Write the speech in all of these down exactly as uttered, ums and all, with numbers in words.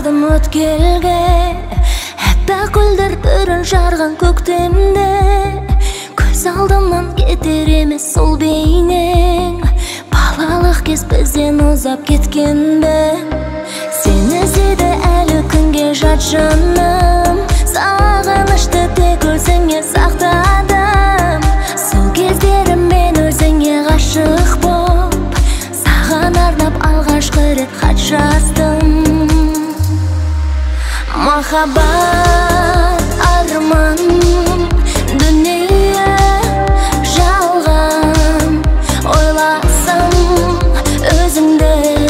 бардым өткелге, әппақ гүлдер бүрін жарған көктемде. Көз алдымнан кетер емес сол бейнең, балалық кез бізден ұзап кеткен бе. Сені іздейді әлі күнге жат жаным, сағынышты тек өзіңе сақтадым. Сол кездері мен өзіңе ғашық боп, саған арнап алғашқы рет хат жаздым. Махаббат арман, дүние жалған, ойласам өзіңді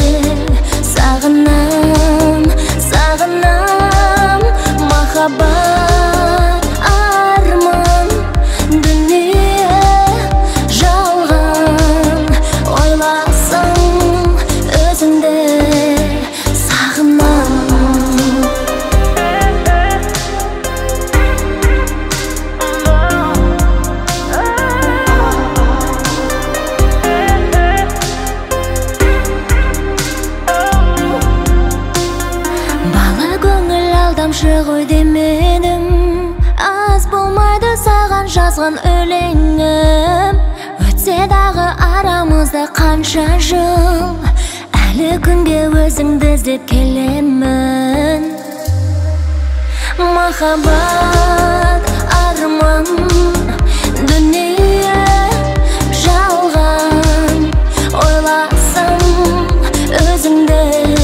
сағынам, сағынам. Махаббат арман, дүние жалған, ойласам өзіңді сағынам. Ғой демедім, аз болмайды саған жазған өлеңім. Өтсе дағы арамызда қанша жыл, әлі күнге өзіңді іздеп келемін. Махаббат арман, дүние жалған, ойласам өзіңді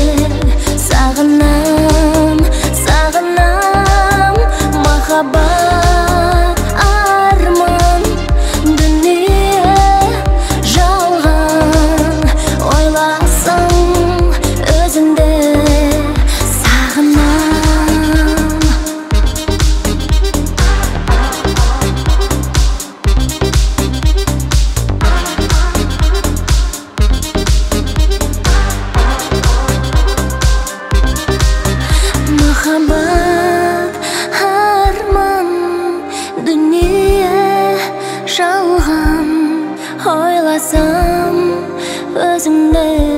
сағынам, сағынам. Махаббат арман, дүние жалған, ойласам өзіңді сағынам. Махаббат арман, дүние жалған, ойласам өзіңді